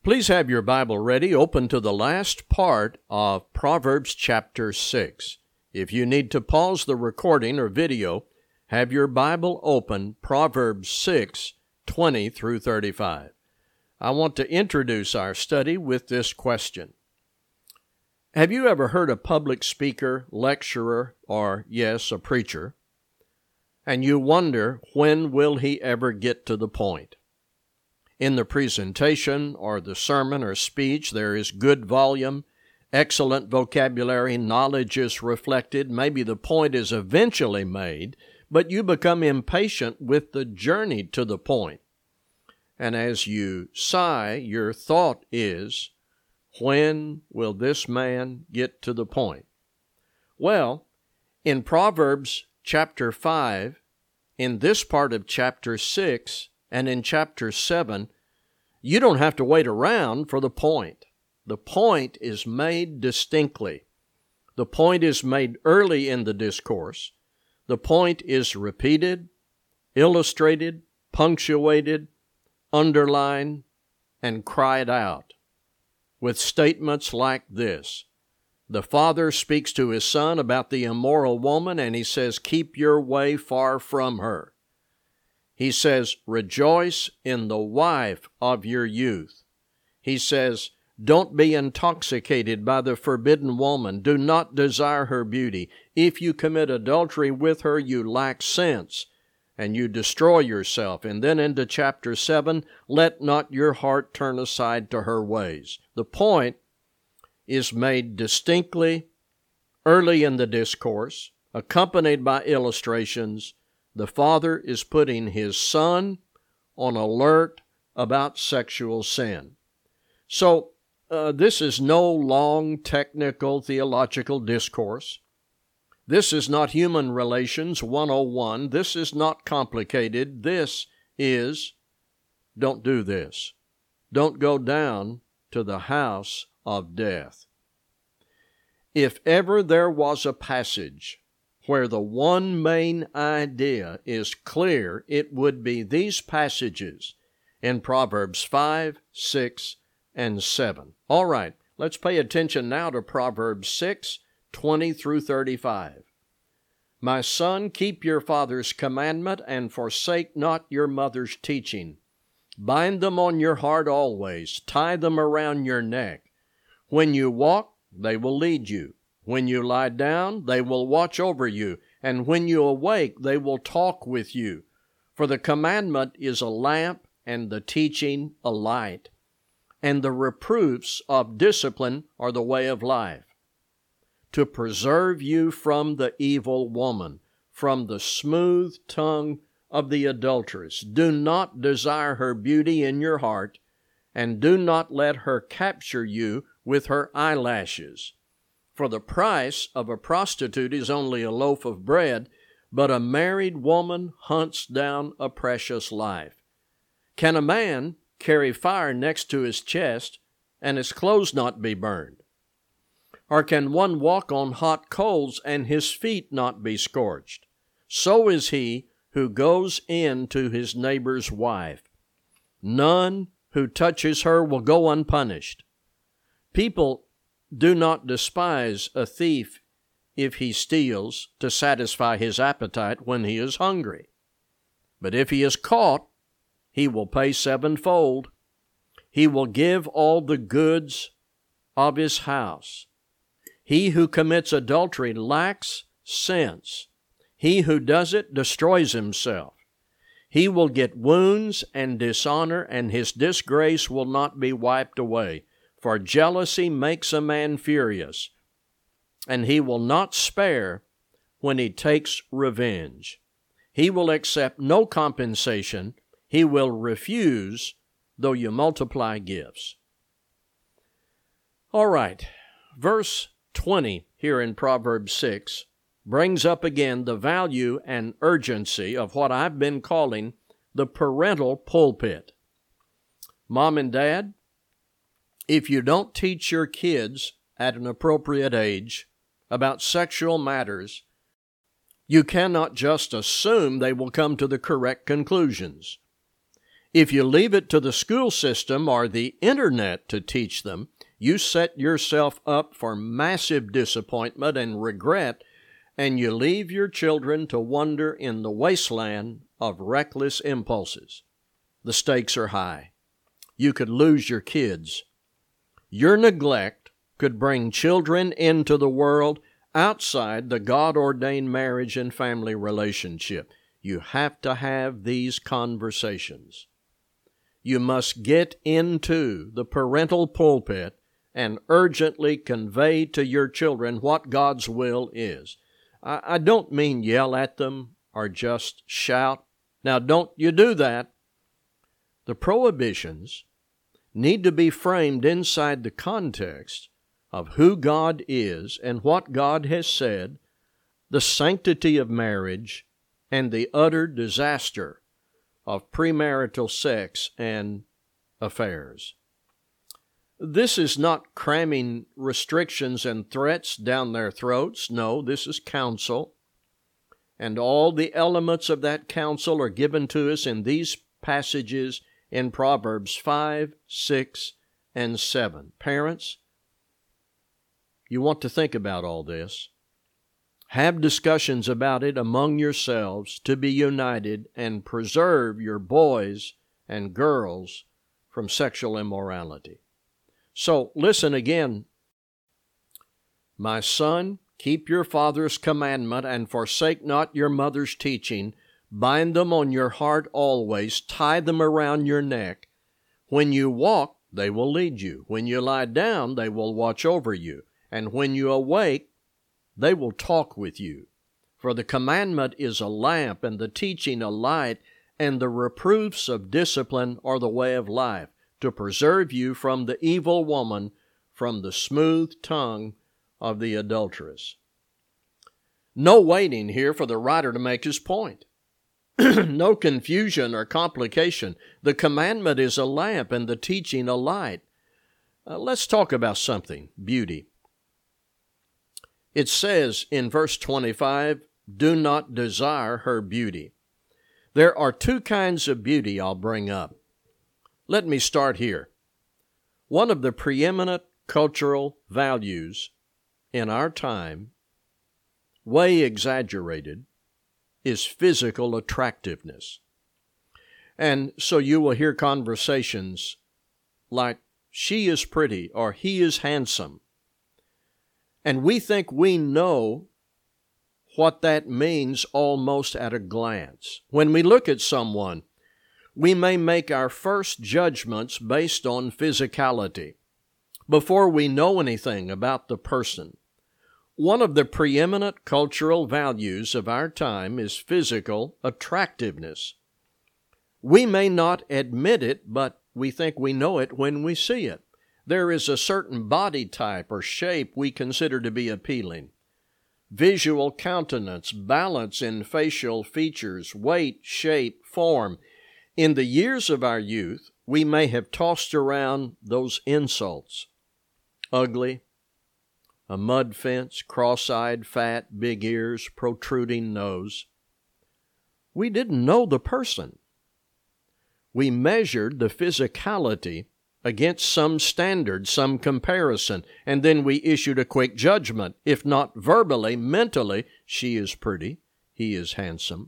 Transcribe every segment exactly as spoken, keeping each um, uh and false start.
Please have your Bible ready, open to the last part of Proverbs chapter six. If you need to pause the recording or video, have your Bible open, Proverbs six, twenty through thirty-five. I want to introduce our study with this question. Have you ever heard a public speaker, lecturer, or, yes, a preacher, and you wonder, when will he ever get to the point? In the presentation or the sermon or speech, there is good volume, excellent vocabulary, knowledge is reflected, maybe the point is eventually made, but you become impatient with the journey to the point. And as you sigh, your thought is, when will this man get to the point? Well, in Proverbs chapter five, in this part of chapter six, and in chapter seven, you don't have to wait around for the point. The point is made distinctly. The point is made early in the discourse. The point is repeated, illustrated, punctuated, underlined, and cried out with statements like this. The father speaks to his son about the immoral woman, and he says, "Keep your way far from her." He says, "Rejoice in the wife of your youth." He says, "Don't be intoxicated by the forbidden woman. Do not desire her beauty. If you commit adultery with her, you lack sense, and you destroy yourself." And then into chapter seven, "Let not your heart turn aside to her ways." The point is made distinctly early in the discourse, accompanied by illustrations. The father is putting his son on alert about sexual sin. So uh, this is no long, technical, theological discourse. This is not human relations one oh one. This is not complicated. This is, don't do this. Don't go down to the house of death. If ever there was a passage where the one main idea is clear, it would be these passages in Proverbs five, six, and seven. All right, let's pay attention now to Proverbs six, twenty through thirty-five. "My son, keep your father's commandment, and forsake not your mother's teaching. Bind them on your heart always, tie them around your neck. When you walk, they will lead you. When you lie down, they will watch over you, and when you awake, they will talk with you. For the commandment is a lamp, and the teaching a light, and the reproofs of discipline are the way of life, to preserve you from the evil woman, from the smooth tongue of the adulteress. Do not desire her beauty in your heart, and do not let her capture you with her eyelashes. For the price of a prostitute is only a loaf of bread, but a married woman hunts down a precious life. Can a man carry fire next to his chest and his clothes not be burned? Or can one walk on hot coals and his feet not be scorched? So is he who goes in to his neighbor's wife. None who touches her will go unpunished. People do not despise a thief if he steals to satisfy his appetite when he is hungry. But if he is caught, he will pay sevenfold. He will give all the goods of his house. He who commits adultery lacks sense. He who does it destroys himself. He will get wounds and dishonor, and his disgrace will not be wiped away. For jealousy makes a man furious, and he will not spare when he takes revenge. He will accept no compensation. He will refuse, though you multiply gifts. All right, verse twenty here in Proverbs six brings up again the value and urgency of what I've been calling the parental pulpit. Mom and Dad, if you don't teach your kids at an appropriate age about sexual matters, you cannot just assume they will come to the correct conclusions. If you leave it to the school system or the internet to teach them, you set yourself up for massive disappointment and regret, and you leave your children to wander in the wasteland of reckless impulses. The stakes are high. You could lose your kids. Your neglect could bring children into the world outside the God-ordained marriage and family relationship. You have to have these conversations. You must get into the parental pulpit and urgently convey to your children what God's will is. I, I don't mean yell at them or just shout. Now, don't you do that. The prohibitions need to be framed inside the context of who God is and what God has said, the sanctity of marriage, and the utter disaster of premarital sex and affairs. This is not cramming restrictions and threats down their throats. No, this is counsel. And all the elements of that counsel are given to us in these passages in Proverbs five, six, and seven. Parents, you want to think about all this. Have discussions about it among yourselves to be united and preserve your boys and girls from sexual immorality. So, listen again. My son, keep your father's commandment and forsake not your mother's teaching. Bind them on your heart always. Tie them around your neck. When you walk, they will lead you. When you lie down, they will watch over you. And when you awake, they will talk with you. For the commandment is a lamp, and the teaching a light, and the reproofs of discipline are the way of life, to preserve you from the evil woman, from the smooth tongue of the adulteress. No waiting here for the writer to make his point. No confusion or complication. The commandment is a lamp, and the teaching a light. Uh, let's talk about something, beauty. It says in verse twenty-five, do not desire her beauty. There are two kinds of beauty I'll bring up. Let me start here. One of the preeminent cultural values in our time, way exaggerated, is physical attractiveness. And so you will hear conversations like, she is pretty or he is handsome. And we think we know what that means almost at a glance. When we look at someone, we may make our first judgments based on physicality before we know anything about the person. One of the preeminent cultural values of our time is physical attractiveness. We may not admit it, but we think we know it when we see it. There is a certain body type or shape we consider to be appealing. Visual countenance, balance in facial features, weight, shape, form. In the years of our youth, we may have tossed around those insults. Ugly, a mud fence, cross-eyed, fat, big ears, protruding nose. We didn't know the person. We measured the physicality against some standard, some comparison, and then we issued a quick judgment. If not verbally, mentally, she is pretty, he is handsome.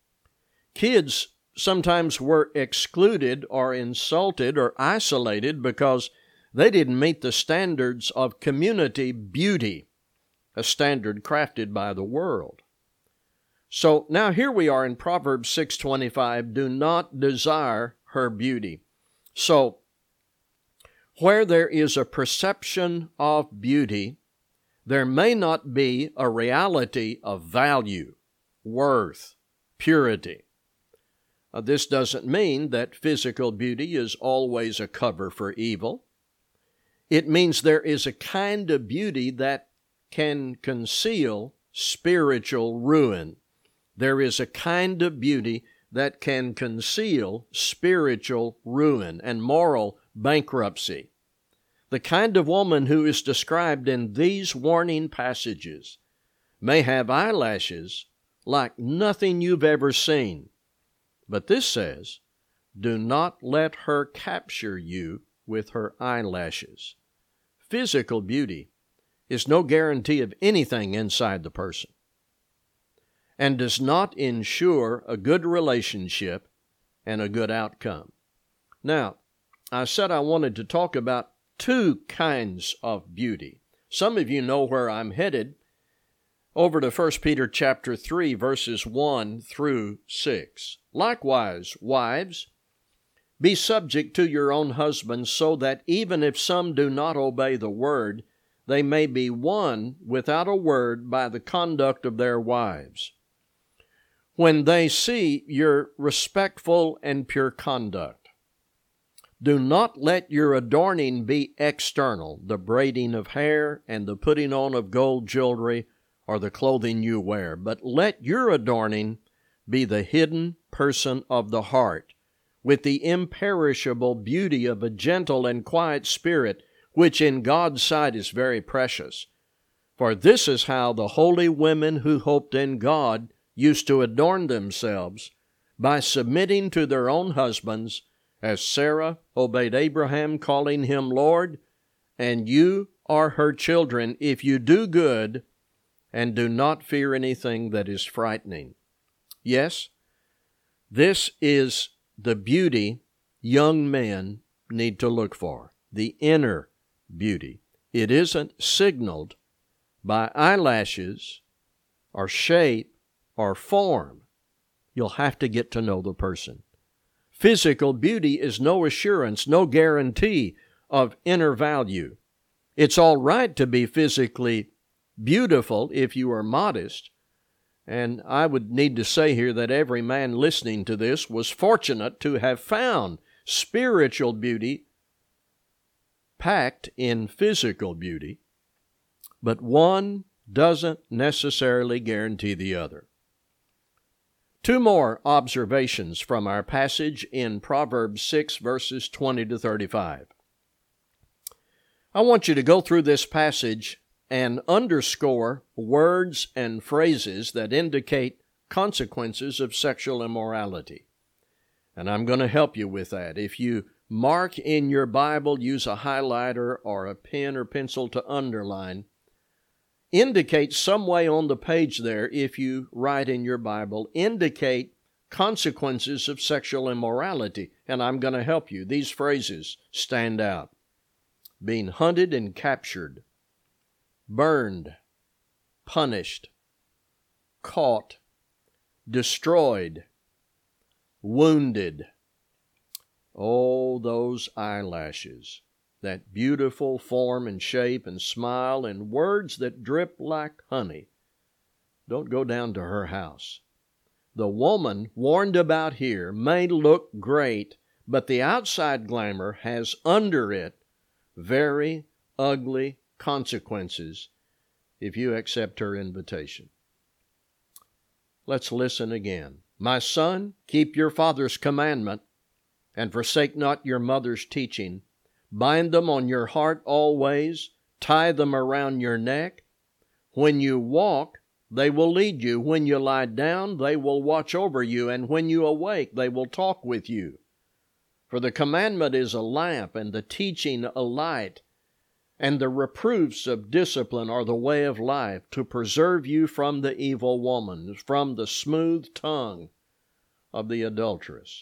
Kids sometimes were excluded or insulted or isolated because they didn't meet the standards of community beauty, a standard crafted by the world. So now here we are in Proverbs six twenty-five, do not desire her beauty. So where there is a perception of beauty, there may not be a reality of value, worth, purity. Uh, this doesn't mean that physical beauty is always a cover for evil. It means there is a kind of beauty that can conceal spiritual ruin. There is a kind of beauty that can conceal spiritual ruin and moral bankruptcy. The kind of woman who is described in these warning passages may have eyelashes like nothing you've ever seen. But this says, Do not let her capture you with her eyelashes. Physical beauty is no guarantee of anything inside the person and does not ensure a good relationship and a good outcome. Now, I said I wanted to talk about two kinds of beauty. Some of you know where I'm headed. Over to First Peter chapter three, verses one through six. Likewise, wives, be subject to your own husbands, so that even if some do not obey the word, they may be won without a word by the conduct of their wives, when they see your respectful and pure conduct. Do not let your adorning be external, the braiding of hair and the putting on of gold jewelry or the clothing you wear, but let your adorning be the hidden person of the heart, with the imperishable beauty of a gentle and quiet spirit, which in God's sight is very precious. For this is how the holy women who hoped in God used to adorn themselves, by submitting to their own husbands, as Sarah obeyed Abraham, calling him Lord, and you are her children if you do good and do not fear anything that is frightening. Yes, this is the beauty young men need to look for, the inner beauty. It isn't signaled by eyelashes or shape or form. You'll have to get to know the person. Physical beauty is no assurance, no guarantee of inner value. It's all right to be physically beautiful if you are modest. And I would need to say here that every man listening to this was fortunate to have found spiritual beauty packed in physical beauty, but one doesn't necessarily guarantee the other. Two more observations from our passage in Proverbs six, verses twenty to thirty-five. I want you to go through this passage and underscore words and phrases that indicate consequences of sexual immorality. And I'm going to help you with that. If you mark in your Bible, use a highlighter or a pen or pencil to underline. Indicate some way on the page there, if you write in your Bible, indicate consequences of sexual immorality. And I'm going to help you. These phrases stand out. Being hunted and captured, burned, punished, caught, destroyed, wounded. Oh, those eyelashes, that beautiful form and shape and smile and words that drip like honey. Don't go down to her house. The woman warned about here may look great, but the outside glamour has under it very ugly consequences if you accept her invitation. Let's listen again. My son, keep your father's commandment, and forsake not your mother's teaching. Bind them on your heart always, tie them around your neck. When you walk, they will lead you. When you lie down, they will watch over you, and when you awake, they will talk with you. For the commandment is a lamp, and the teaching a light, and the reproofs of discipline are the way of life, to preserve you from the evil woman, from the smooth tongue of the adulteress.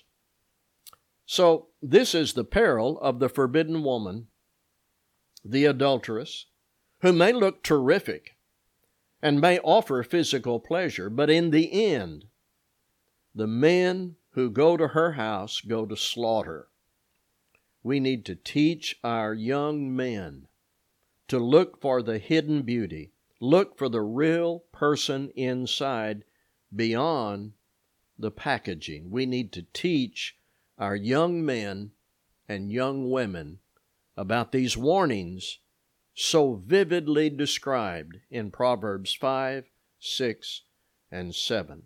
So this is the peril of the forbidden woman, the adulteress, who may look terrific and may offer physical pleasure, but in the end, the men who go to her house go to slaughter. We need to teach our young men to look for the hidden beauty, look for the real person inside beyond the packaging. We need to teach our young men and young women about these warnings so vividly described in Proverbs five, six, and seven.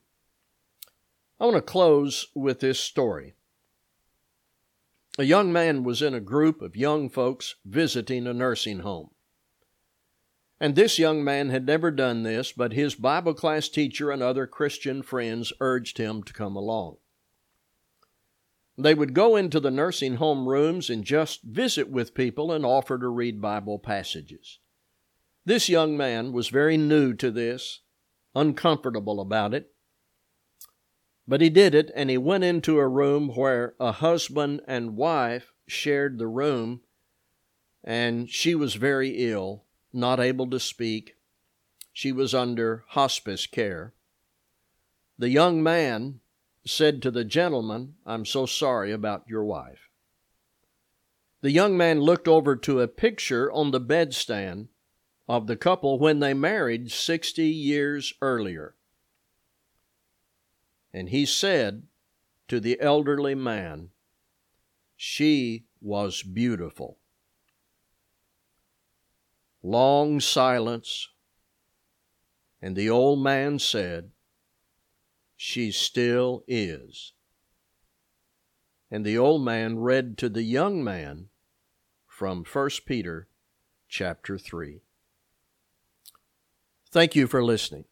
I want to close with this story. A young man was in a group of young folks visiting a nursing home. And this young man had never done this, but his Bible class teacher and other Christian friends urged him to come along. They would go into the nursing home rooms and just visit with people and offer to read Bible passages. This young man was very new to this, uncomfortable about it. But he did it, and he went into a room where a husband and wife shared the room, and she was very ill, not able to speak. She was under hospice care. The young man said to the gentleman, "I'm so sorry about your wife." The young man looked over to a picture on the bedstand of the couple when they married sixty years earlier. And he said to the elderly man, "She was beautiful." Long silence, and the old man said, "She still is." And the old man read to the young man from First Peter chapter three. Thank you for listening.